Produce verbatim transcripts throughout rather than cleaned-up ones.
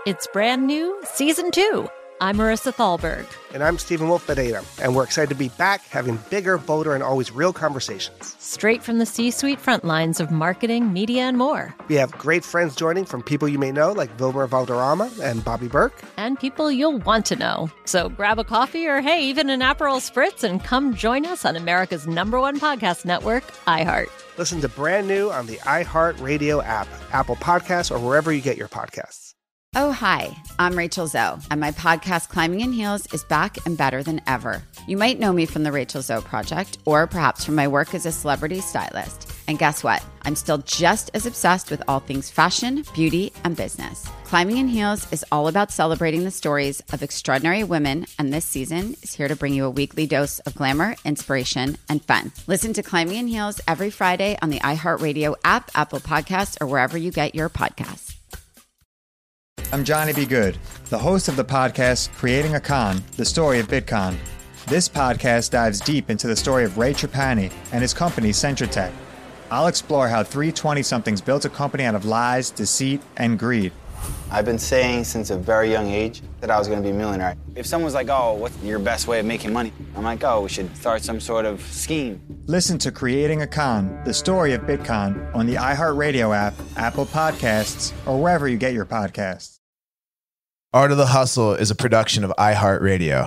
It's brand new, season two. I'm Marissa Thalberg. And I'm Stephen Wolf Bedeta, and we're excited to be back having bigger, bolder, and always real conversations. Straight from the C-suite front lines of marketing, media, and more. We have great friends joining from people you may know, like Wilmer Valderrama and Bobby Burke. And people you'll want to know. So grab a coffee or, hey, even an Aperol Spritz and come join us on America's number one podcast network, iHeart. Listen to Brand New on the iHeartRadio app, Apple Podcasts, or wherever you get your podcasts. Oh, hi, I'm Rachel Zoe, and my podcast, Climbing in Heels, is back and better than ever. You might know me from the Rachel Zoe Project, or perhaps from my work as a celebrity stylist. And guess what? I'm still just as obsessed with all things fashion, beauty, and business. Climbing in Heels is all about celebrating the stories of extraordinary women, and this season is here to bring you a weekly dose of glamour, inspiration, and fun. Listen to Climbing in Heels every Friday on the iHeartRadio app, Apple Podcasts, or wherever you get your podcasts. I'm Johnny B. Good, the host of the podcast Creating a Con, the story of Bitcoin. This podcast dives deep into the story of Ray Trapani and his company, Centratech. I'll explore how three twenty-somethings built a company out of lies, deceit, and greed. I've been saying since a very young age that I was going to be a millionaire. If someone's like, oh, what's your best way of making money? I'm like, oh, we should start some sort of scheme. Listen to Creating a Con, the story of Bitcoin on the iHeartRadio app, Apple Podcasts, or wherever you get your podcasts. Art of the Hustle is a production of iHeartRadio.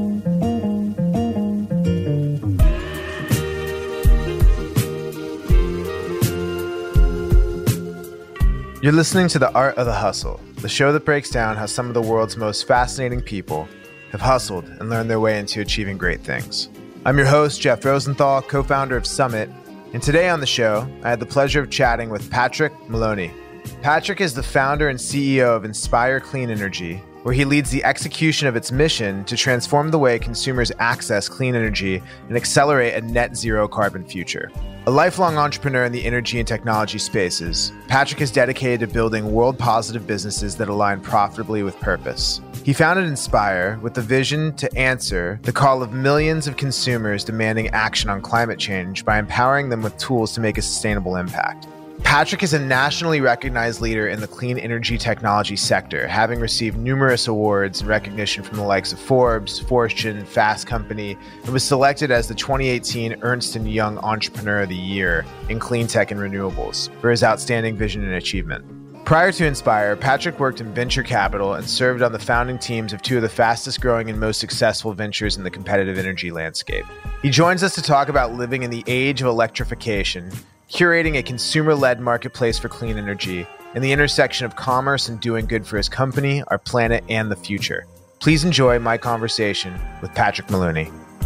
You're listening to The Art of the Hustle, the show that breaks down how some of the world's most fascinating people have hustled and learned their way into achieving great things. I'm your host, Jeff Rosenthal, co-founder of Summit, and today on the show, I had the pleasure of chatting with Patrick Maloney. Patrick is the founder and C E O of Inspire Clean Energy, where he leads the execution of its mission to transform the way consumers access clean energy and accelerate a net zero carbon future. A lifelong entrepreneur in the energy and technology spaces, Patrick is dedicated to building world-positive businesses that align profitably with purpose. He founded Inspire with the vision to answer the call of millions of consumers demanding action on climate change by empowering them with tools to make a sustainable impact. Patrick is a nationally recognized leader in the clean energy technology sector, having received numerous awards and recognition from the likes of Forbes, Fortune, Fast Company, and was selected as the twenty eighteen Ernst and Young Entrepreneur of the Year in Clean Tech and Renewables for his outstanding vision and achievement. Prior to Inspire, Patrick worked in venture capital and served on the founding teams of two of the fastest growing and most successful ventures in the competitive energy landscape. He joins us to talk about living in the age of electrification, curating a consumer-led marketplace for clean energy, and the intersection of commerce and doing good for his company, our planet, and the future. Please enjoy my conversation with Patrick Maloney.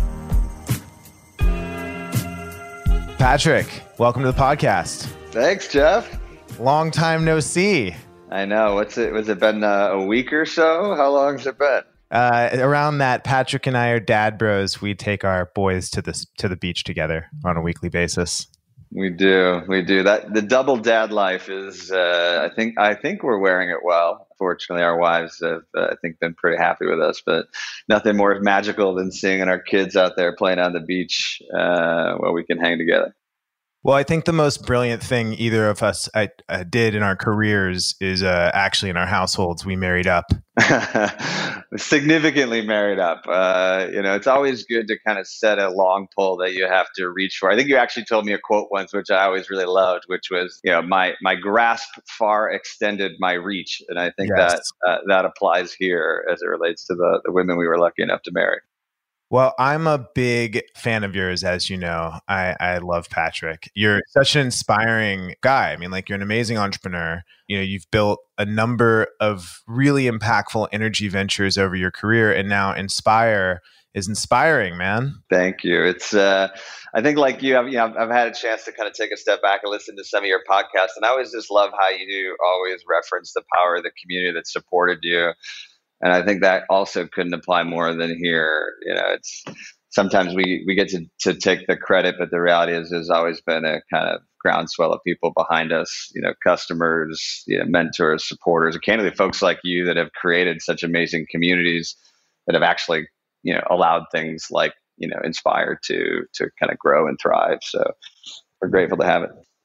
Patrick, welcome to the podcast. Thanks, Jeff. Long time no see. I know. What's it? Was it been uh, a week or so? How long has it been? Uh, around that, Patrick and I are dad bros. We take our boys to the to the beach together on a weekly basis. We do, we do. That the double dad life is. Uh, I think. I think we're wearing it well. Fortunately, our wives have, uh, I think, been pretty happy with us. But nothing more magical than seeing our kids out there playing on the beach uh, while we can hang together. Well, I think the most brilliant thing either of us I, uh, did in our careers is uh, actually in our households, we married up. Significantly married up. Uh, you know, it's always good to kind of set a long pole that you have to reach for. I think you actually told me a quote once, which I always really loved, which was, you know, my my grasp far extended my reach. And I think Yes. that uh, that applies here as it relates to the, the women we were lucky enough to marry. Well, I'm a big fan of yours, as you know. I, I love Patrick. You're such an inspiring guy. I mean, like, you're an amazing entrepreneur. You know, you've built a number of really impactful energy ventures over your career, and now Inspire is inspiring, man. Thank you. It's, uh, I think like you have, you know, I've, I've had a chance to kind of take a step back and listen to some of your podcasts, and I always just love how you do always reference the power of the community that supported you. And I think that also couldn't apply more than here. You know, it's sometimes we, we get to, to take the credit, but the reality is there's always been a kind of groundswell of people behind us, you know, customers, you know, mentors, supporters, and candidly folks like you that have created such amazing communities that have actually, you know, allowed things like, you know, Inspire to, to kind of grow and thrive. So we're grateful to have it.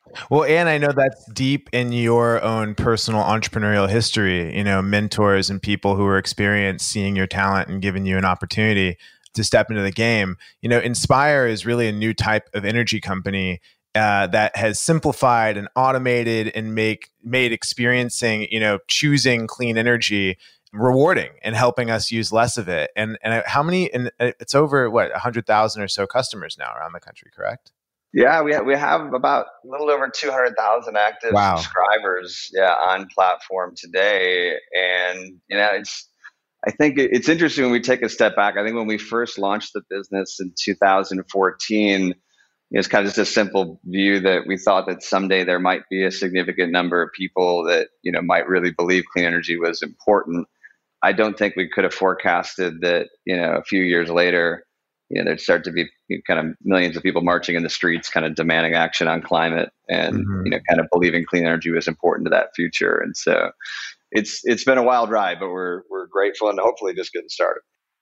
Well, and I know that's deep in your own personal entrepreneurial history, you know, mentors and people who are experienced seeing your talent and giving you an opportunity to step into the game. You know, Inspire is really a new type of energy company uh, that has simplified and automated and make made experiencing, you know, choosing clean energy rewarding and helping us use less of it. And and how many? And it's over what a hundred thousand or so customers now around the country, correct? Yeah, we have, we have about a little over two hundred thousand active wow. subscribers, yeah, on platform today. And, you know, it's, I think it's interesting when we take a step back. I think when we first launched the business in two thousand fourteen, it's kind of just a simple view that we thought that someday there might be a significant number of people that, you know, might really believe clean energy was important. I don't think we could have forecasted that, you know, a few years later, you know, there'd start to be kind of millions of people marching in the streets, kind of demanding action on climate and, mm-hmm. you know, kind of believing clean energy was important to that future. And so it's it's been a wild ride, but we're we're grateful and hopefully just getting started.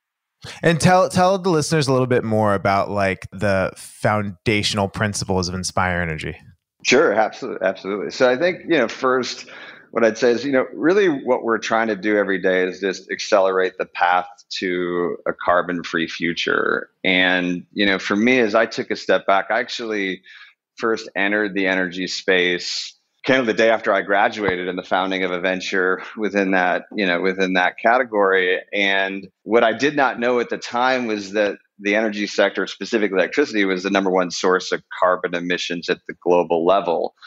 And tell tell the listeners a little bit more about like the foundational principles of Inspire Energy. Sure, absolutely, absolutely. So I think, you know, first, what I'd say is, you know, really what we're trying to do every day is just accelerate the path to a carbon-free future. And, you know, for me, as I took a step back, I actually first entered the energy space kind of the day after I graduated in the founding of a venture within that, you know, within that category. And what I did not know at the time was that the energy sector, specifically electricity, was the number one source of carbon emissions at the global level.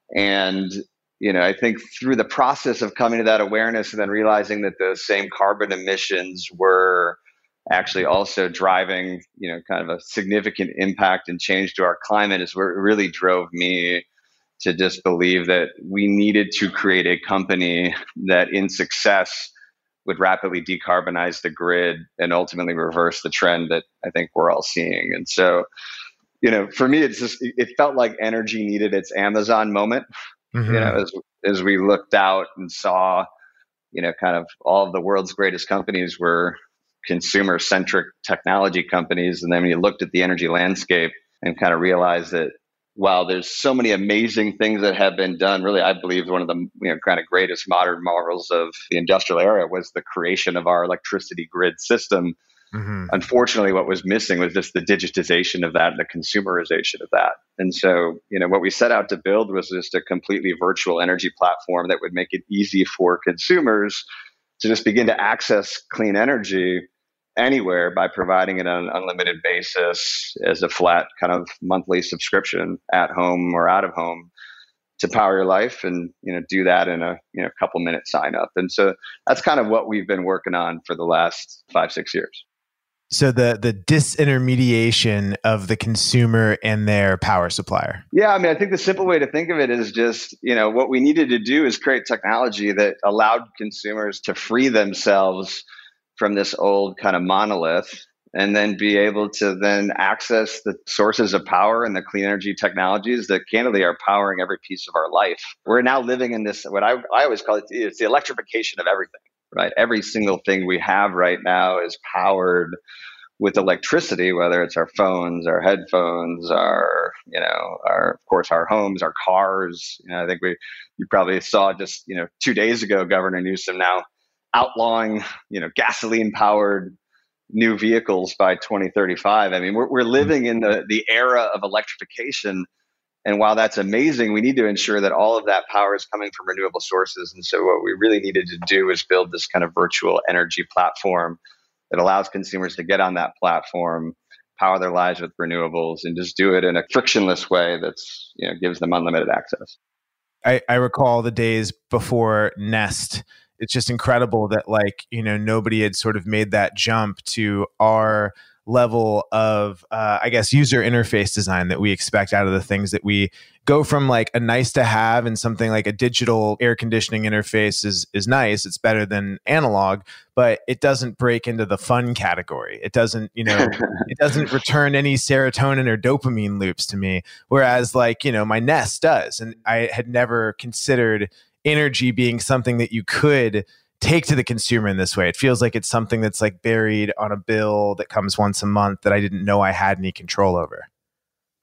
And you know, I think through the process of coming to that awareness and then realizing that those same carbon emissions were actually also driving, you know, kind of a significant impact and change to our climate is where it really drove me to just believe that we needed to create a company that in success would rapidly decarbonize the grid and ultimately reverse the trend that I think we're all seeing. And so, you know, for me, it's just, it felt like energy needed its Amazon moment. Mm-hmm. You know, as as we looked out and saw, you know, kind of all of the world's greatest companies were consumer-centric technology companies. And then when you looked at the energy landscape and kind of realized that, wow, there's so many amazing things that have been done. Really, I believe one of the, you know, kind of greatest modern marvels of the industrial era was the creation of our electricity grid system. Mm-hmm. Unfortunately, what was missing was just the digitization of that, the consumerization of that. And so, you know, what we set out to build was just a completely virtual energy platform that would make it easy for consumers to just begin to access clean energy anywhere by providing it on an unlimited basis as a flat kind of monthly subscription at home or out of home to power your life, and, you know, do that in a, you know, couple minute sign up. And so that's kind of what we've been working on for the last five, six years. So the the disintermediation of the consumer and their power supplier. Yeah, I mean, I think the simple way to think of it is just, you know, what we needed to do is create technology that allowed consumers to free themselves from this old kind of monolith and then be able to then access the sources of power and the clean energy technologies that candidly are powering every piece of our life. We're now living in this, what I, I always call it, it's the electrification of everything. Right, every single thing we have right now is powered with electricity, whether it's our phones, our headphones, our, you know, our, of course, our homes, our cars. You know, I think we, you probably saw just, you know, two days ago, Governor Newsom now outlawing, you know, gasoline-powered new vehicles by twenty thirty-five. I mean, we're we're living in the the era of electrification. And while that's amazing, we need to ensure that all of that power is coming from renewable sources. And so what we really needed to do is build this kind of virtual energy platform that allows consumers to get on that platform, power their lives with renewables, and just do it in a frictionless way that's, you know, gives them unlimited access. I, I recall the days before Nest. It's just incredible that, like, you know, nobody had sort of made that jump to our level of, uh, I guess, user interface design that we expect out of the things that we go from, like a nice to have, and something like a digital air conditioning interface is is nice. It's better than analog, but it doesn't break into the fun category. It doesn't, you know, it doesn't return any serotonin or dopamine loops to me. Whereas, like, you know, my Nest does. And I had never considered energy being something that you could take to the consumer in this way. It feels like it's something that's like buried on a bill that comes once a month that I didn't know I had any control over.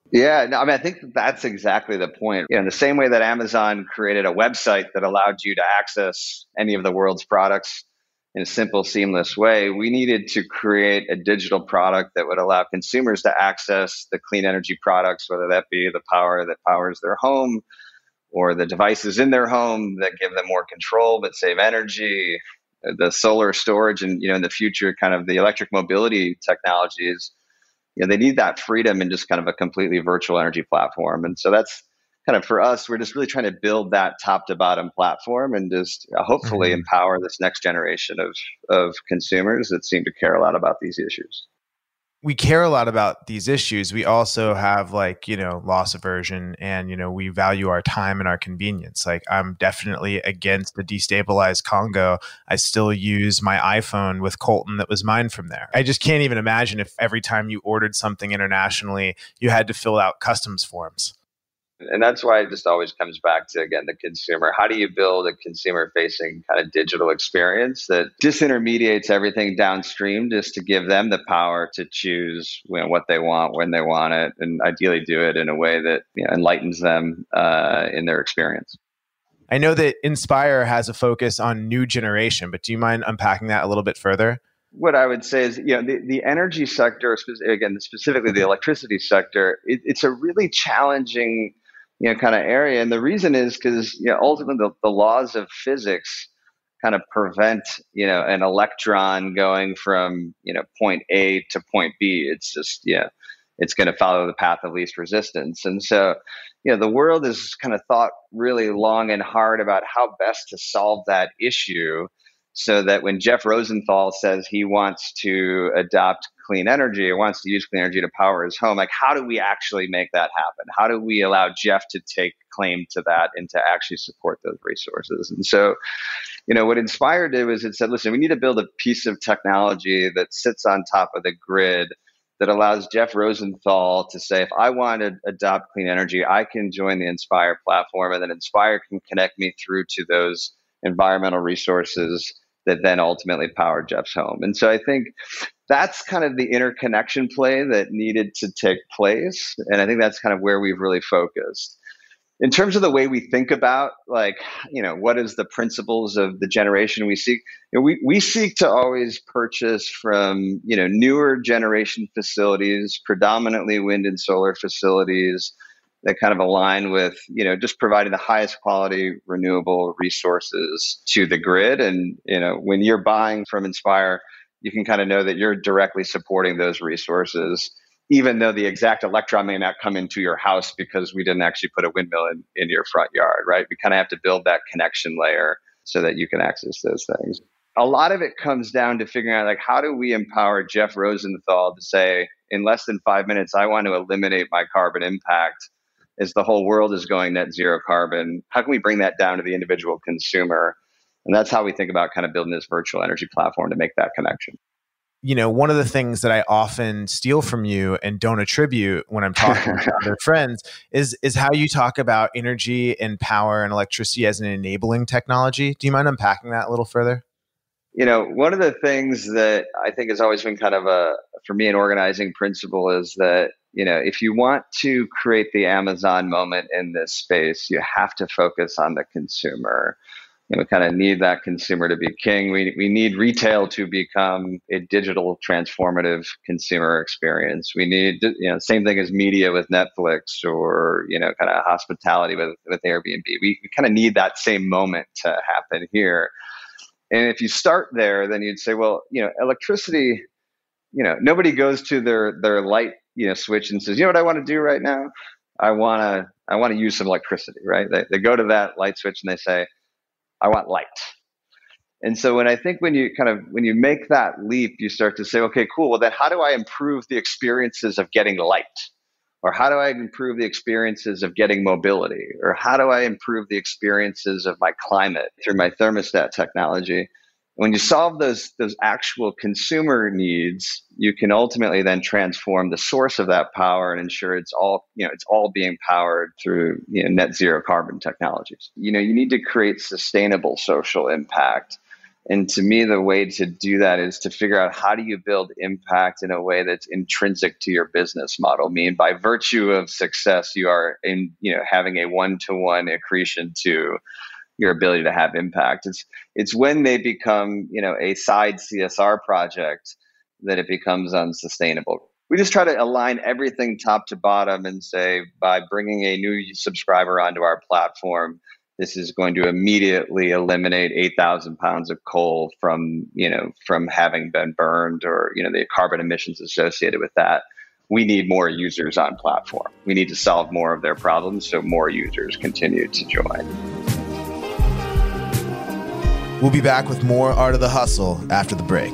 Yeah, no, I mean, I think that's exactly the point. You know, in the same way that Amazon created a website that allowed you to access any of the world's products in a simple, seamless way, we needed to create a digital product that would allow consumers to access the clean energy products, whether that be the power that powers their home or the devices in their home that give them more control but save energy, the solar storage, and, you know, in the future, kind of the electric mobility technologies. You know, they need that freedom in just kind of a completely virtual energy platform. And so that's kind of, for us, we're just really trying to build that top to bottom platform and just uh, hopefully mm-hmm. empower this next generation of, of consumers that seem to care a lot about these issues. We care a lot about these issues. We also have, like, you know, loss aversion, and, you know, we value our time and our convenience. Like, I'm definitely against the destabilized Congo. I still use my iPhone with Colton that was mine from there. I just can't even imagine if every time you ordered something internationally, you had to fill out customs forms. And that's why it just always comes back to, again, the consumer. How do you build a consumer-facing kind of digital experience that disintermediates everything downstream, just to give them the power to choose, you know, what they want, when they want it, and ideally do it in a way that, you know, enlightens them uh, in their experience. I know that Inspire has a focus on new generation, but do you mind unpacking that a little bit further? What I would say is, you know, the, the energy sector, again, specifically the electricity sector, it, it's a really challenging, you know, kind of area. And the reason is because, you know, ultimately the, the laws of physics kind of prevent, you know, an electron going from, you know, point A to point B. It's just, yeah, it's going to follow the path of least resistance. And so, you know, the world has kind of thought really long and hard about how best to solve that issue, so that when Jeff Rosenthal says he wants to adopt clean energy or wants to use clean energy to power his home, like, how do we actually make that happen? How do we allow Jeff to take claim to that and to actually support those resources? And so, you know, what Inspire did was it said, listen, we need to build a piece of technology that sits on top of the grid that allows Jeff Rosenthal to say, if I want to adopt clean energy, I can join the Inspire platform, and then Inspire can connect me through to those environmental resources that then ultimately power Jeff's home. And so I think that's kind of the interconnection play that needed to take place. And I think that's kind of where we've really focused. In terms of the way we think about, like, you know, what is the principles of the generation we seek? You know, we, we seek to always purchase from, you know, newer generation facilities, predominantly wind and solar facilities, that kind of align with, you know, just providing the highest quality renewable resources to the grid. And, you know, when you're buying from Inspire, you can kind of know that you're directly supporting those resources, even though the exact electron may not come into your house because we didn't actually put a windmill in, in your front yard, right? We kind of have to build that connection layer so that you can access those things. A lot of it comes down to figuring out, like, how do we empower Jeff Rosenthal to say, in less than five minutes, I want to eliminate my carbon impact as the whole world is going net zero carbon. How can we bring that down to the individual consumer? And that's how we think about kind of building this virtual energy platform to make that connection. You know, one of the things that I often steal from you and don't attribute when I'm talking to other friends is is how you talk about energy and power and electricity as an enabling technology. Do you mind unpacking that a little further? You know, one of the things that I think has always been kind of a, for me, an organizing principle is that, you know, if you want to create the Amazon moment in this space, you have to focus on the consumer. You know, we kind of need that consumer to be king. We we need retail to become a digital transformative consumer experience. We need, you know, same thing as media with Netflix, or, you know, kind of hospitality with, with Airbnb. We, we kind of need that same moment to happen here. And if you start there, then you'd say, well, you know, electricity, you know, nobody goes to their their light, you know, switch and says, you know what I want to do right now? I want to I want to use some electricity, right? They they go to that light switch and they say, I want light. And so when I think when you kind of, when you make that leap, you start to say, okay, cool. Well, then how do I improve the experiences of getting light? Or how do I improve the experiences of getting mobility? Or how do I improve the experiences of my climate through my thermostat technology? When you solve those, those actual consumer needs, you can ultimately then transform the source of that power and ensure it's all, you know, it's all being powered through, you know, net zero carbon technologies. You know, you need to create sustainable social impact. And to me, the way to do that is to figure out how do you build impact in a way that's intrinsic to your business model. I mean, by virtue of success, you are in, you know, having a one-to-one accretion to your ability to have impact. It's it's when they become, you know, a side C S R project that it becomes unsustainable. We just try to align everything top to bottom and say, by bringing a new subscriber onto our platform, this is going to immediately eliminate eight thousand pounds of coal from, you know, from having been burned, or, you know, the carbon emissions associated with that. We need more users on platform. We need to solve more of their problems so more users continue to join. We'll be back with more Art of the Hustle after the break.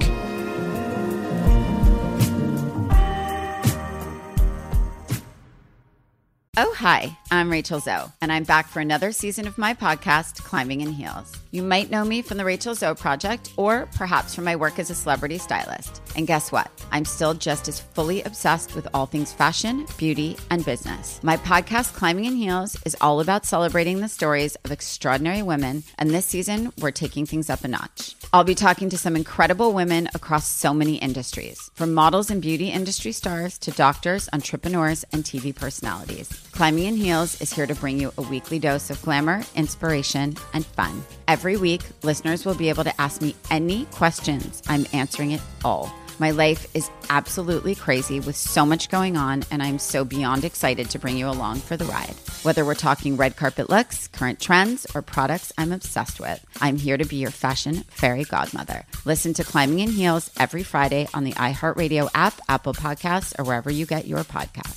Oh, hi, I'm Rachel Zoe, and I'm back for another season of my podcast, Climbing in Heels. You might know me from the Rachel Zoe Project, or perhaps from my work as a celebrity stylist. And guess what? I'm still just as fully obsessed with all things fashion, beauty, and business. My podcast, Climbing in Heels, is all about celebrating the stories of extraordinary women, and this season, we're taking things up a notch. I'll be talking to some incredible women across so many industries, from models and beauty industry stars to doctors, entrepreneurs, and T V personalities. Climbing in Heels is here to bring you a weekly dose of glamour, inspiration, and fun. Every week, listeners will be able to ask me any questions. I'm answering it all. My life is absolutely crazy with so much going on, and I'm so beyond excited to bring you along for the ride. Whether we're talking red carpet looks, current trends, or products I'm obsessed with, I'm here to be your fashion fairy godmother. Listen to Climbing in Heels every Friday on the iHeartRadio app, Apple Podcasts, or wherever you get your podcasts.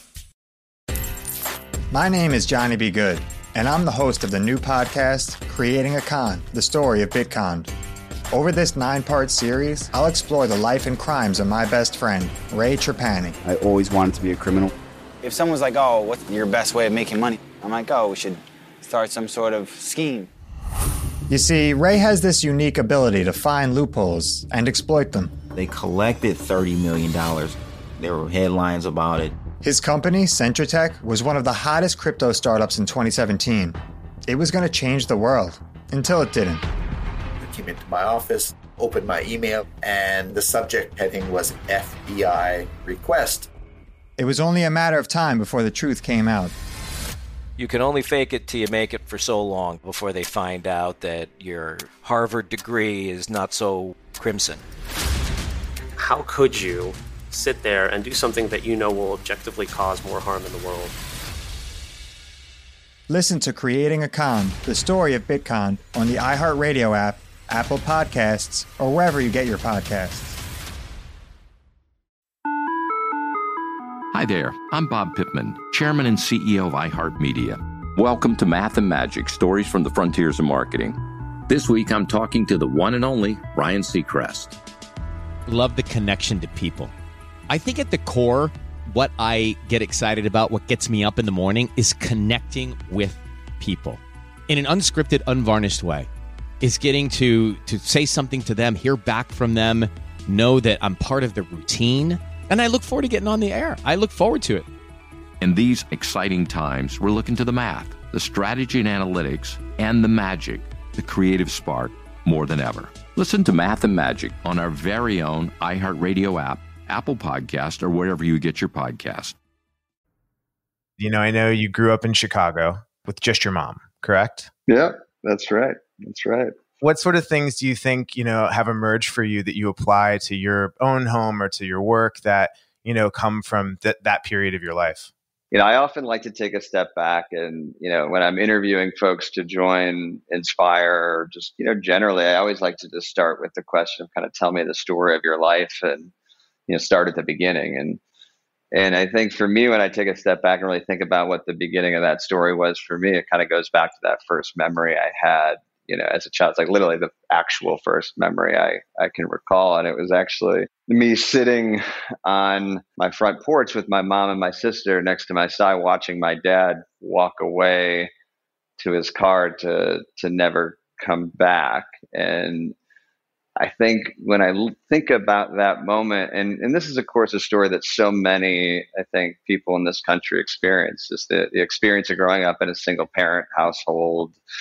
My name is Johnny B. Good, and I'm the host of the new podcast, Creating a Con, the story of Bitcon. Over this nine-part series, I'll explore the life and crimes of my best friend, Ray Trapani. I always wanted to be a criminal. If someone's like, oh, what's your best way of making money? I'm like, oh, we should start some sort of scheme. You see, Ray has this unique ability to find loopholes and exploit them. They collected thirty million dollars. There were headlines about it. His company, Centratech, was one of the hottest crypto startups in twenty seventeen. It was going to change the world, until it didn't. I came into my office, opened my email, and the subject heading was F B I request. It was only a matter of time before the truth came out. You can only fake it till you make it for so long before they find out that your Harvard degree is not so crimson. How could you sit there and do something that you know will objectively cause more harm in the world? Listen to Creating a Con, the story of Bitcon, on the iHeartRadio app, Apple Podcasts, or wherever you get your podcasts. Hi there, I'm Bob Pittman, Chairman and C E O of iHeartMedia. Welcome to Math and Magic, Stories from the Frontiers of Marketing. This week I'm talking to the one and only Ryan Seacrest. Love the connection to people. I think at the core, what I get excited about, what gets me up in the morning, is connecting with people in an unscripted, unvarnished way. Is getting to to say something to them, hear back from them, know that I'm part of the routine, and I look forward to getting on the air. I look forward to it. In these exciting times, we're looking to the math, the strategy and analytics, and the magic, the creative spark, more than ever. Listen to Math and Magic on our very own iHeartRadio app, Apple Podcast, or wherever you get your podcast. You know, I know you grew up in Chicago with just your mom, correct? Yeah, that's right. That's right. What sort of things do you think, you know, have emerged for you that you apply to your own home or to your work that, you know, come from th- that period of your life? You know, I often like to take a step back and, you know, when I'm interviewing folks to join Inspire, or just, you know, generally, I always like to just start with the question of kind of tell me the story of your life and, you know, start at the beginning. And, and I think for me, when I take a step back and really think about what the beginning of that story was for me, it kind of goes back to that first memory I had, you know, as a child. It's like literally the actual first memory I, I can recall. And it was actually me sitting on my front porch with my mom and my sister next to my side, watching my dad walk away to his car to, to never come back. And I think when I think about that moment, and, and this is, of course, a story that so many, I think, people in this country experience, is the, the experience of growing up in a single parent household,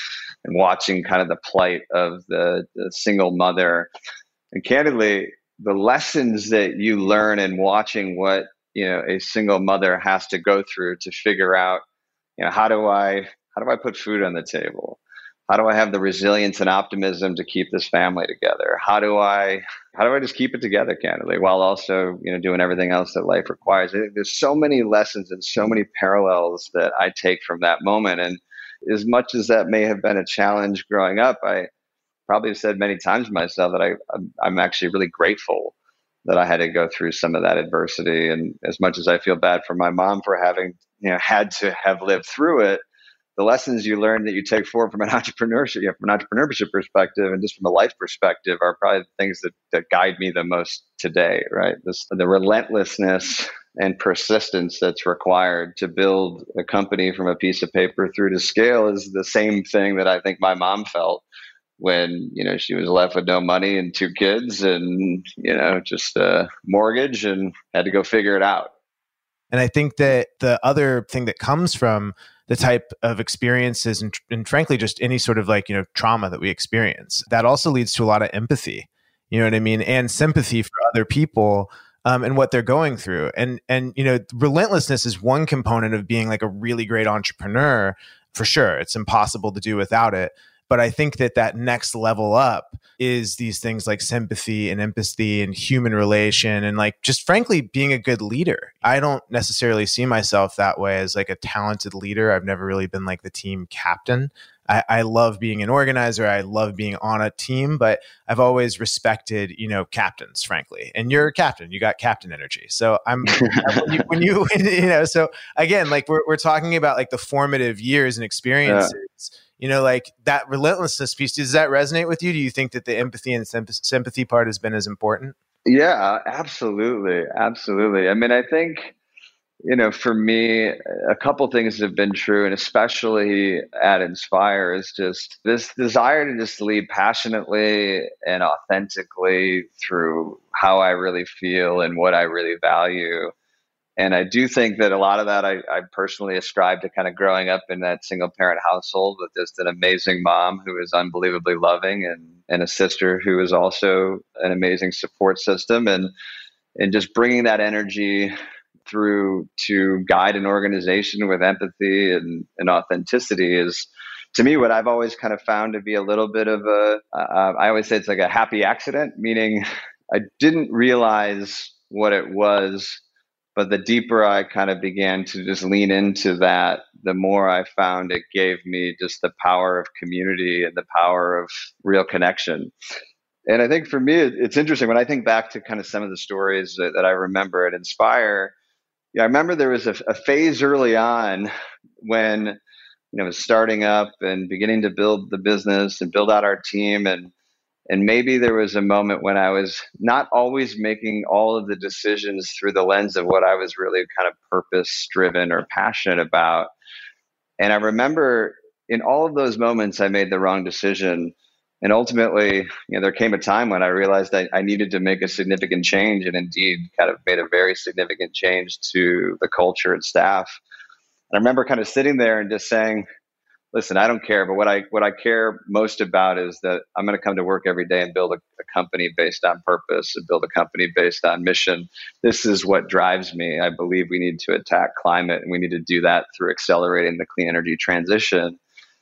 and watching kind of the plight of the, the single mother. And candidly, the lessons that you learn in watching what, you know, a single mother has to go through to figure out, you know, how do I, how do I put food on the table? How do I have the resilience and optimism to keep this family together? How do I, how do I just keep it together, candidly, while also, you know, doing everything else that life requires? I think there's so many lessons and so many parallels that I take from that moment. And as much as that may have been a challenge growing up, I probably have said many times to myself that I, I'm actually really grateful that I had to go through some of that adversity. And as much as I feel bad for my mom for having, you know, had to have lived through it, the lessons you learn that you take forward from an entrepreneurship, you know, from an entrepreneurship perspective and just from a life perspective are probably the things that, that guide me the most today, right? This, the relentlessness and persistence that's required to build a company from a piece of paper through to scale is the same thing that I think my mom felt when, you know, she was left with no money and two kids and, you know, just a mortgage and had to go figure it out. And I think that the other thing that comes from the type of experiences and, and frankly, just any sort of like, you know, trauma that we experience, that also leads to a lot of empathy, you know what I mean? And sympathy for other people um, and what they're going through. And, and, you know, relentlessness is one component of being like a really great entrepreneur, for sure. It's impossible to do without it. But I think that that next level up is these things like sympathy and empathy and human relation and like just frankly being a good leader. I don't necessarily see myself that way as like a talented leader. I've never really been like the team captain. I, I love being an organizer. I love being on a team, but I've always respected, you know, captains, frankly. And you're a captain. You got captain energy. So I'm when, you, when you, you know, so again, like we're we're talking about like the formative years and experiences. Yeah. You know, like that relentlessness piece, does that resonate with you? Do you think that the empathy and sympathy part has been as important? Yeah, absolutely. Absolutely. I mean, I think, you know, for me, a couple things have been true, and especially at Inspire, is just this desire to just lead passionately and authentically through how I really feel and what I really value. And I do think that a lot of that I, I personally ascribe to kind of growing up in that single parent household with just an amazing mom who is unbelievably loving and, and a sister who is also an amazing support system, and, and just bringing that energy through to guide an organization with empathy and, and authenticity is, to me, what I've always kind of found to be a little bit of a, uh, I always say it's like a happy accident, meaning I didn't realize what it was. But the deeper I kind of began to just lean into that, the more I found it gave me just the power of community and the power of real connection. And I think for me, it's interesting when I think back to kind of some of the stories that, that I remember at Inspire. Yeah, I remember there was a, a phase early on when, you know, starting up and beginning to build the business and build out our team. And And maybe there was a moment when I was not always making all of the decisions through the lens of what I was really kind of purpose driven or passionate about. And I remember in all of those moments, I made the wrong decision. And ultimately, you know, there came a time when I realized I, I needed to make a significant change, and indeed kind of made a very significant change to the culture and staff. And I remember kind of sitting there and just saying, listen, I don't care, but what I what I care most about is that I'm going to come to work every day and build a, a company based on purpose and build a company based on mission. This is what drives me. I believe we need to attack climate, and we need to do that through accelerating the clean energy transition.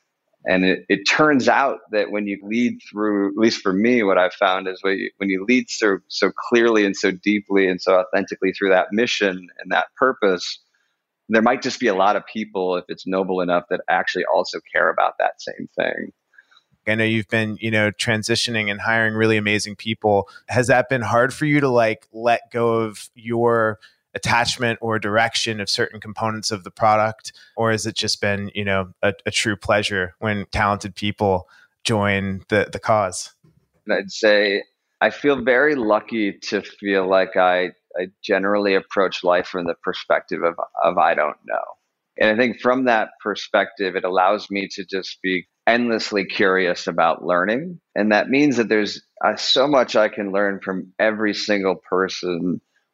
And it, it turns out that when you lead through, at least for me, what I've found is when you, when you lead so so clearly and so deeply and so authentically through that mission and that purpose, there might just be a lot of people, if it's noble enough, that actually also care about that same thing. I know you've been, you know, transitioning and hiring really amazing people. Has that been hard for you to like let go of your attachment or direction of certain components of the product? Or has it just been, you know, a, a true pleasure when talented people join the, the cause? I'd say I feel very lucky to feel like I I generally approach life from the perspective of, of I don't know. And I think from that perspective, it allows me to just be endlessly curious about learning. And that means that there's uh, so much I can learn from every single person,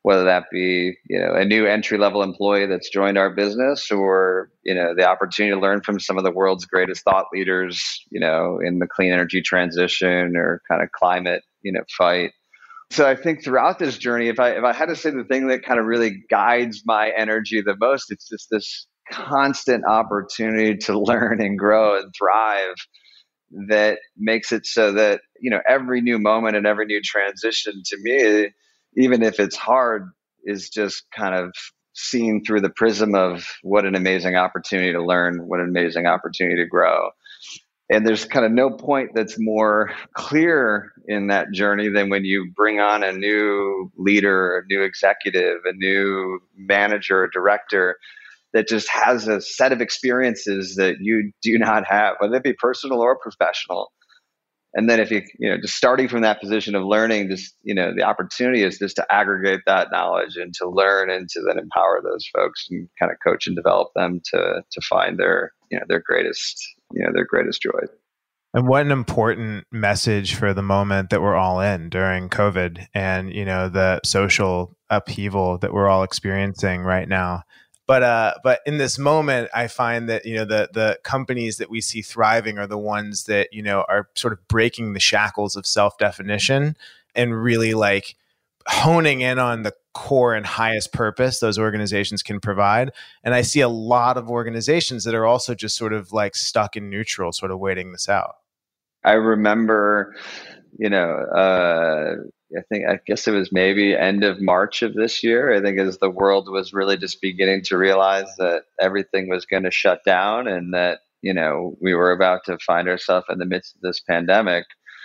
whether that be, you know, a new entry level employee that's joined our business, or, you know, the opportunity to learn from some of the world's greatest thought leaders, you know, in the clean energy transition or kind of climate, you know, fight. So I think throughout this journey, if I if I had to say the thing that kind of really guides my energy the most, it's just this constant opportunity to learn and grow and thrive that makes it so that, you know, every new moment and every new transition to me, even if it's hard, is just kind of seen through the prism of what an amazing opportunity to learn, what an amazing opportunity to grow. And there's kind of no point that's more clear in that journey than when you bring on a new leader, a new executive, a new manager, or director that just has a set of experiences that you do not have, whether it be personal or professional. And then if you, you know, just starting from that position of learning, just, you know, the opportunity is just to aggregate that knowledge and to learn and to then empower those folks and kind of coach and develop them to to find their, you know, their greatest, you know, their greatest joy. And what an important message for the moment that we're all in during COVID and, you know, the social upheaval that we're all experiencing right now. But uh, but in this moment, I find that, you know, the the companies that we see thriving are the ones that, you know, are sort of breaking the shackles of self-definition and really like honing in on the core and highest purpose those organizations can provide. And I see a lot of organizations that are also just sort of like stuck in neutral, sort of waiting this out. I remember, you know, uh, I think, I guess it was maybe end of March of this year, I think, as the world was really just beginning to realize that everything was going to shut down and that, you know, we were about to find ourselves in the midst of this pandemic.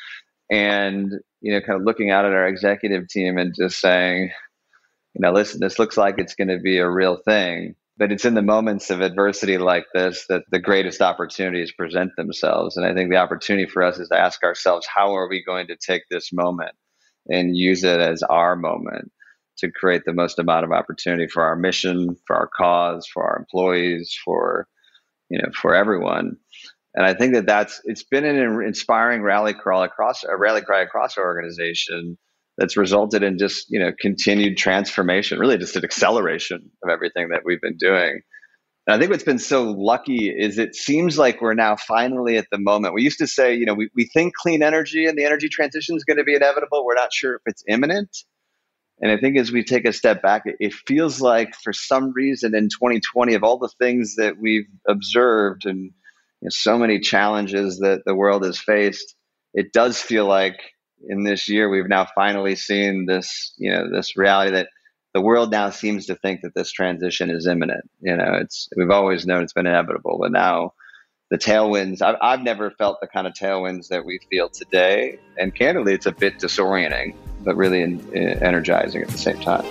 And, you know, kind of looking out at our executive team and just saying, you know, listen, this looks like it's going to be a real thing. But it's in the moments of adversity like this that the greatest opportunities present themselves. And I think the opportunity for us is to ask ourselves, how are we going to take this moment and use it as our moment to create the most amount of opportunity for our mission, for our cause, for our employees, for, you know, for everyone. And I think that that's, it's been an inspiring rally crawl across a rally cry across our organization that's resulted in just, you know, continued transformation, really just an acceleration of everything that we've been doing. And I think what's been so lucky is it seems like we're now finally at the moment. We used to say, you know, we, we think clean energy and the energy transition is going to be inevitable. We're not sure if it's imminent. And I think as we take a step back, it, it feels like for some reason in twenty twenty, of all the things that we've observed and, you know, so many challenges that the world has faced, it does feel like in this year, we've now finally seen this, you know, this reality that the world now seems to think that this transition is imminent. You know, it's, we've always known it's been inevitable, but now the tailwinds, I've, I've never felt the kind of tailwinds that we feel today. And candidly, it's a bit disorienting, but really in, in energizing at the same time.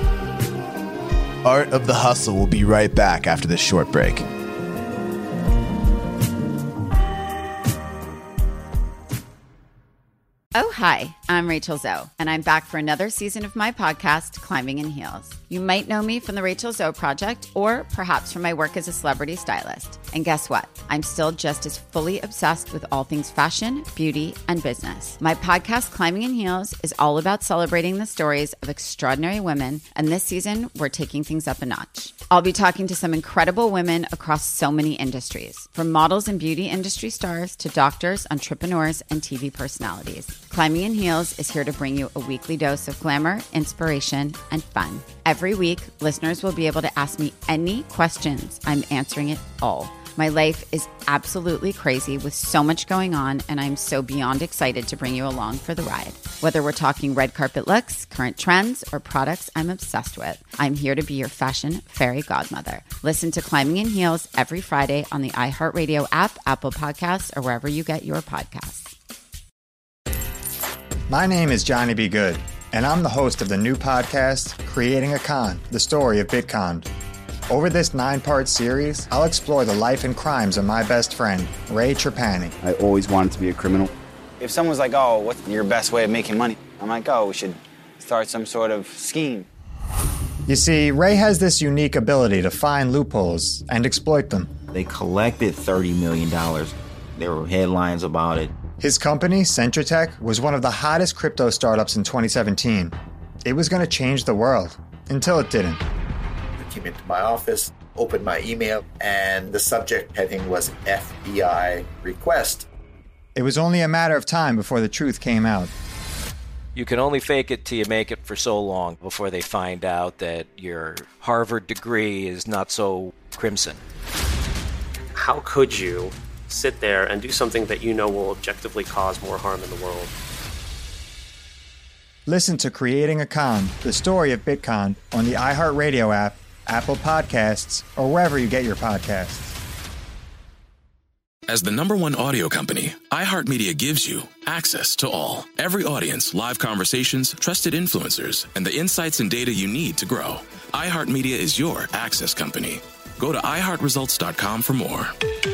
Art of the Hustle will be right back after this short break. Oh, hi, I'm Rachel Zoe, and I'm back for another season of my podcast, Climbing in Heels. You might know me from the Rachel Zoe Project, or perhaps from my work as a celebrity stylist. And guess what? I'm still just as fully obsessed with all things fashion, beauty, and business. My podcast, Climbing in Heels, is all about celebrating the stories of extraordinary women, and this season, we're taking things up a notch. I'll be talking to some incredible women across so many industries, from models and beauty industry stars to doctors, entrepreneurs, and T V personalities. Climbing in Heels is here to bring you a weekly dose of glamour, inspiration, and fun. Every week, listeners will be able to ask me any questions. I'm answering it all. My life is absolutely crazy with so much going on, and I'm so beyond excited to bring you along for the ride. Whether we're talking red carpet looks, current trends, or products I'm obsessed with, I'm here to be your fashion fairy godmother. Listen to Climbing in Heels every Friday on the iHeartRadio app, Apple Podcasts, or wherever you get your podcasts. My name is Johnny B. Good, and I'm the host of the new podcast, Creating a Con, the story of Bitcon. Over this nine-part series, I'll explore the life and crimes of my best friend, Ray Trapani. I always wanted to be a criminal. If someone's like, oh, what's your best way of making money? I'm like, oh, we should start some sort of scheme. You see, Ray has this unique ability to find loopholes and exploit them. They collected thirty million dollars. There were headlines about it. His company, Centratech, was one of the hottest crypto startups in twenty seventeen. It was going to change the world, until it didn't. I came into my office, opened my email, and the subject heading was F B I request. It was only a matter of time before the truth came out. You can only fake it till you make it for so long before they find out that your Harvard degree is not so crimson. How could you sit there and do something that you know will objectively cause more harm in the world? Listen to Creating a Con, the story of Bitcon, on the iHeartRadio app, Apple Podcasts, or wherever you get your podcasts. As the number one audio company, iHeartMedia gives you access to all. Every audience, live conversations, trusted influencers, and the insights and data you need to grow. iHeartMedia is your access company. Go to i heart results dot com for more.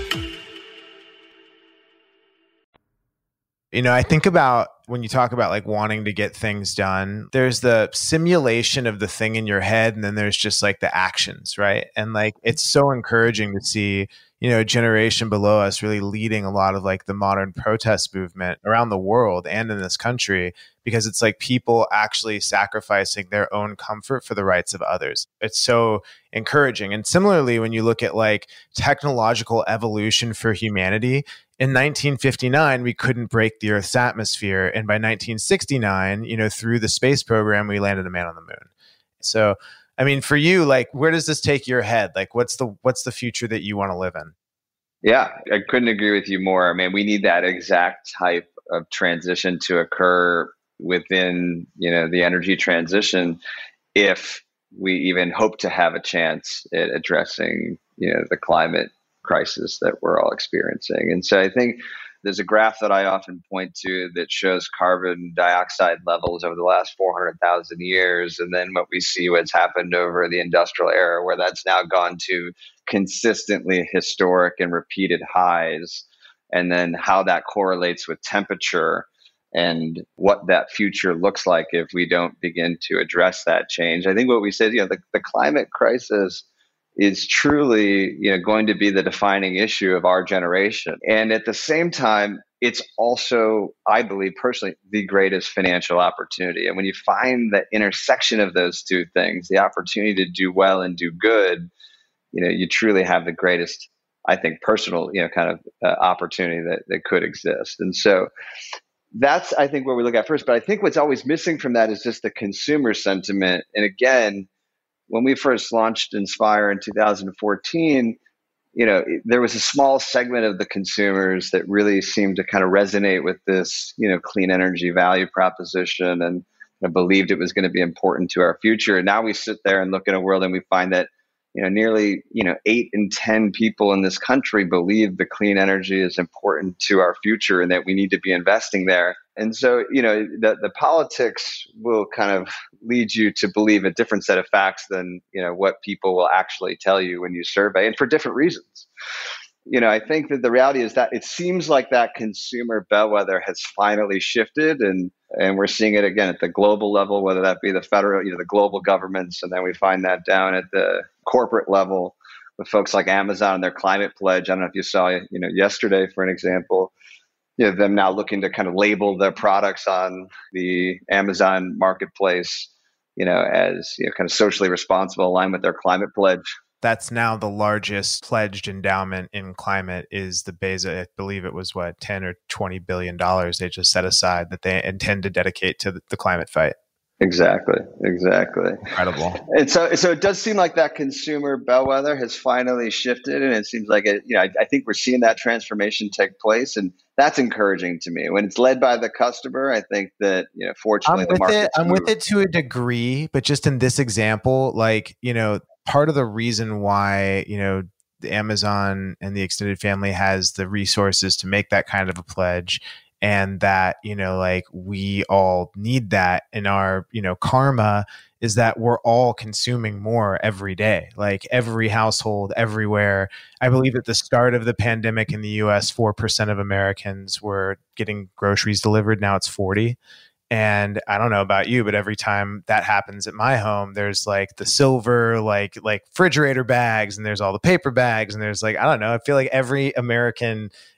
You know, I think about when you talk about like wanting to get things done, there's the simulation of the thing in your head, and then there's just like the actions, right? And like, it's so encouraging to see, you know, a generation below us really leading a lot of like the modern protest movement around the world and in this country, because it's like people actually sacrificing their own comfort for the rights of others. It's so encouraging. And similarly, when you look at like technological evolution for humanity, in nineteen fifty-nine, we couldn't break the Earth's atmosphere. And by nineteen sixty-nine, you know, through the space program, we landed a man on the moon. So, I mean, for you, like, where does this take your head? Like, what's the what's the future that you want to live in? Yeah, I couldn't agree with you more. I mean, we need that exact type of transition to occur within, you know, the energy transition if we even hope to have a chance at addressing, you know, the climate crisis that we're all experiencing. And so I think there's a graph that I often point to that shows carbon dioxide levels over the last four hundred thousand years. And then what we see what's happened over the industrial era, where that's now gone to consistently historic and repeated highs. And then how that correlates with temperature and what that future looks like if we don't begin to address that change. I think what we said, you know, the, the climate crisis is truly, you know, going to be the defining issue of our generation. And at the same time, it's also, I believe personally, the greatest financial opportunity. And when you find the intersection of those two things, the opportunity to do well and do good, you know, you truly have the greatest, I think, personal, you know, kind of uh, opportunity that, that could exist. And so that's, I think, where we look at first. But I think what's always missing from that is just the consumer sentiment. And again, when we first launched Inspire in two thousand fourteen, you know, there was a small segment of the consumers that really seemed to kind of resonate with this, you know, clean energy value proposition and you know, believed it was going to be important to our future. And now we sit there and look at a world and we find that, you know, nearly, you know, eight in ten people in this country believe the clean energy is important to our future and that we need to be investing there. And so, you know, the, the politics will kind of lead you to believe a different set of facts than, you know, what people will actually tell you when you survey, and for different reasons. You know, I think that the reality is that it seems like that consumer bellwether has finally shifted, and and we're seeing it again at the global level, whether that be the federal, you know, the global governments, and then we find that down at the corporate level with folks like Amazon and their climate pledge. I don't know if you saw, you know, yesterday, for an example, you know, them now looking to kind of label their products on the Amazon marketplace, you know, as, you know, kind of socially responsible, aligned with their climate pledge. That's now the largest pledged endowment in climate is the Bezos. I believe it was what, ten or twenty billion dollars they just set aside that they intend to dedicate to the climate fight. Exactly. Exactly. Incredible. And so, so it does seem like that consumer bellwether has finally shifted, and it seems like it, you know, I, I think we're seeing that transformation take place, and that's encouraging to me. When it's led by the customer, I think that, you know, fortunately, I'm the with market. it. I'm with it to a degree, but just in this example, like, you know, part of the reason why, you know, the Amazon and the extended family has the resources to make that kind of a pledge, and that, you know, like we all need that in our, you know, karma, is that we're all consuming more every day, like every household everywhere. I believe at the start of the pandemic in the U S, four percent of Americans were getting groceries delivered. Now it's forty. And I don't know about you, but every time that happens at my home, there's like the silver, like, like refrigerator bags, and there's all the paper bags, and there's like, I don't know, I feel like every American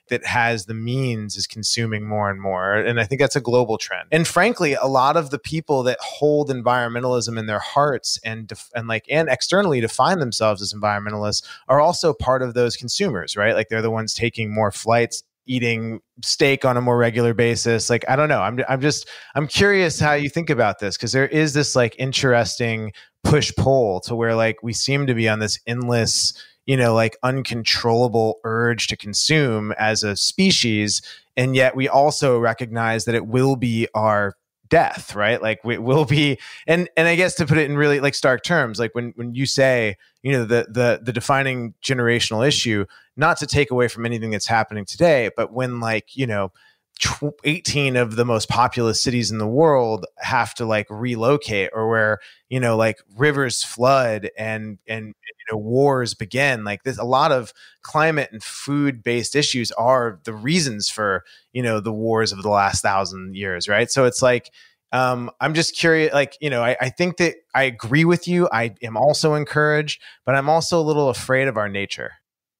that has the means is consuming more and more. And I think that's a global trend. And frankly, a lot of the people that hold environmentalism in their hearts and def- and like and externally define themselves as environmentalists are also part of those consumers, right? Like they're the ones taking more flights, eating steak on a more regular basis. Like, I don't know. I'm I'm just, I'm curious how you think about this, because there is this like interesting push pull to where like we seem to be on this endless, you know, like uncontrollable urge to consume as a species. And yet we also recognize that it will be our death, right? Like it will be, and and I guess to put it in really like stark terms, like when when you say, you know, the the the defining generational issue, not to take away from anything that's happening today, but when like, you know, eighteen of the most populous cities in the world have to like relocate, or where, you know, like rivers flood and and you know wars begin, like this, a lot of climate and food based issues are the reasons for, you know, the wars of the last thousand years, right? So it's like, um, I'm just curious, like, you know, I, I think that I agree with you. I am also encouraged, but I'm also a little afraid of our nature.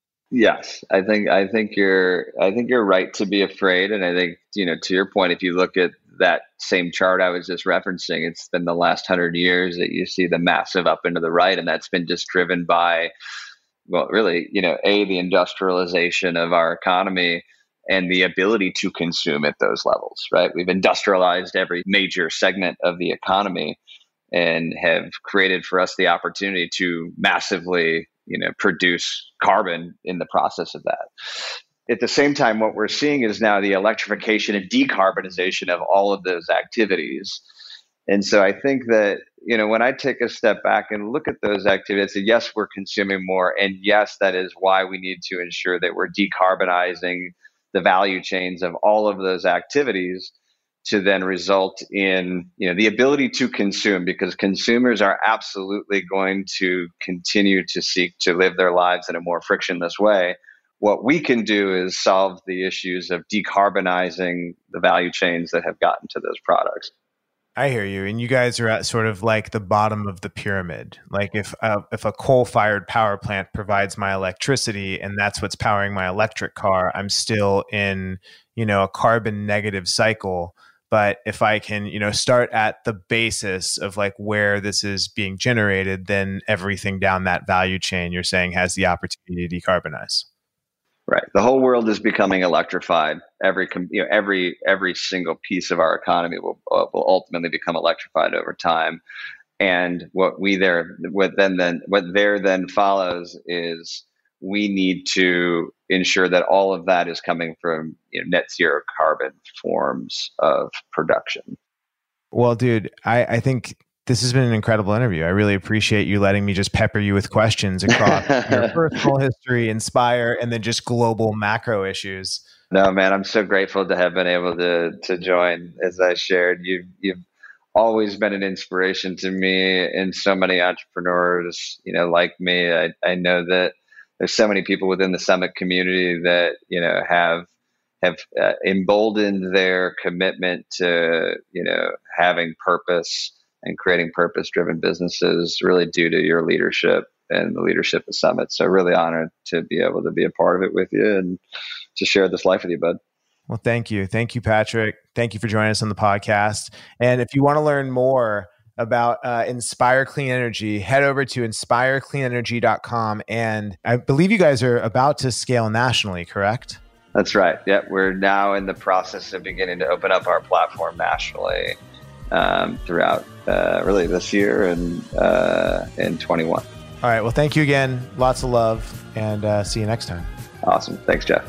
Yes, I think I think you're I think you're right to be afraid, and I think, you know, to your point, if you look at that same chart I was just referencing, it's been the last hundred years that you see the massive up into the right, and that's been just driven by, well, really, you know, a the industrialization of our economy and the ability to consume at those levels, right? We've industrialized every major segment of the economy and have created for us the opportunity to massively, you know, produce carbon in the process of that. At the same time, what we're seeing is now the electrification and decarbonization of all of those activities. And so I think that, you know, when I take a step back and look at those activities, and yes, we're consuming more. And yes, that is why we need to ensure that we're decarbonizing the value chains of all of those activities to then result in, you know, the ability to consume, because consumers are absolutely going to continue to seek to live their lives in a more frictionless way. What we can do is solve the issues of decarbonizing the value chains that have gotten to those products. I hear you. And you guys are at sort of like the bottom of the pyramid. Like if uh, if a coal-fired power plant provides my electricity and that's what's powering my electric car, I'm still in, you know, a carbon negative cycle. But if I can, you know, start at the basis of like where this is being generated, then everything down that value chain, you're saying, has the opportunity to decarbonize. Right. The whole world is becoming electrified. Every, you know, every every single piece of our economy will will ultimately become electrified over time. And what we there, what then then what there then follows is we need to ensure that all of that is coming from, you know, net zero carbon forms of production. Well, dude, I, I think this has been an incredible interview. I really appreciate you letting me just pepper you with questions across your personal history, Inspire, and then just global macro issues. No, man, I'm so grateful to have been able to to join. As I shared, you've you've always been an inspiration to me and so many entrepreneurs, you know, like me. I, I know that there's so many people within the Summit community that, you know, have have uh, emboldened their commitment to, you know, having purpose and creating purpose-driven businesses, really due to your leadership and the leadership of Summit. So really honored to be able to be a part of it with you and to share this life with you, bud. Well, thank you. Thank you, Patrick. Thank you for joining us on the podcast. And if you want to learn more about uh, Inspire Clean Energy, head over to inspire clean energy dot com. And I believe you guys are about to scale nationally, correct? That's right. Yeah, we're now in the process of beginning to open up our platform nationally um, throughout uh, really this year and uh, in twenty-one. All right. Well, thank you again. Lots of love, and uh, see you next time. Awesome. Thanks, Jeff.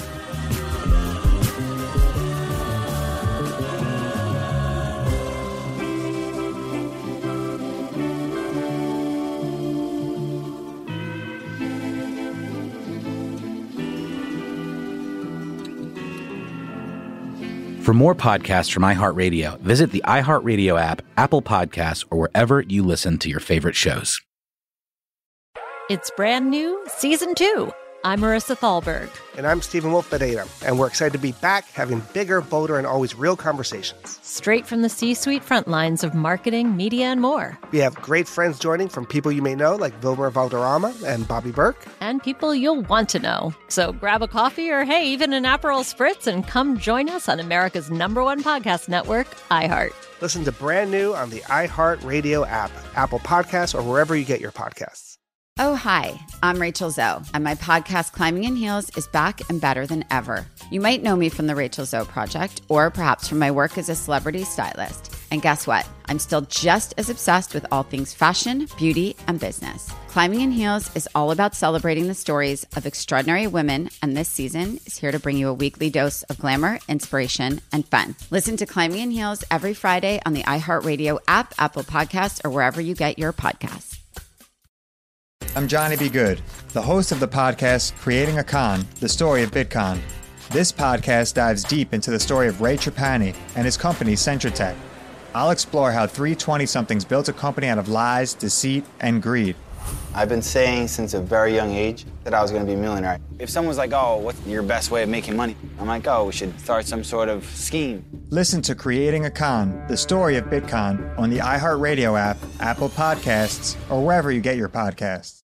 For more podcasts from iHeartRadio, visit the iHeartRadio app, Apple Podcasts, or wherever you listen to your favorite shows. It's brand new, season two. I'm Marissa Thalberg. And I'm Stephen Wolf Bedeta, and we're excited to be back having bigger, bolder, and always real conversations. Straight from the C-suite front lines of marketing, media, and more. We have great friends joining from people you may know, like Wilmer Valderrama and Bobby Burke. And people you'll want to know. So grab a coffee or, hey, even an Aperol Spritz and come join us on America's number one podcast network, iHeart. Listen to Brand New on the iHeart Radio app, Apple Podcasts, or wherever you get your podcasts. Oh, hi, I'm Rachel Zoe, and my podcast, Climbing in Heels, is back and better than ever. You might know me from the Rachel Zoe Project, or perhaps from my work as a celebrity stylist. And guess what? I'm still just as obsessed with all things fashion, beauty, and business. Climbing in Heels is all about celebrating the stories of extraordinary women, and this season is here to bring you a weekly dose of glamour, inspiration, and fun. Listen to Climbing in Heels every Friday on the iHeartRadio app, Apple Podcasts, or wherever you get your podcasts. I'm Johnny B. Good, the host of the podcast Creating a Con, the story of Bitcoin. This podcast dives deep into the story of Ray Trapani and his company, CentraTech. I'll explore how three twenty-somethings built a company out of lies, deceit, and greed. I've been saying since a very young age that I was going to be a millionaire. If someone's like, oh, what's your best way of making money? I'm like, oh, we should start some sort of scheme. Listen to Creating a Con, the story of Bitcoin on the iHeartRadio app, Apple Podcasts, or wherever you get your podcasts.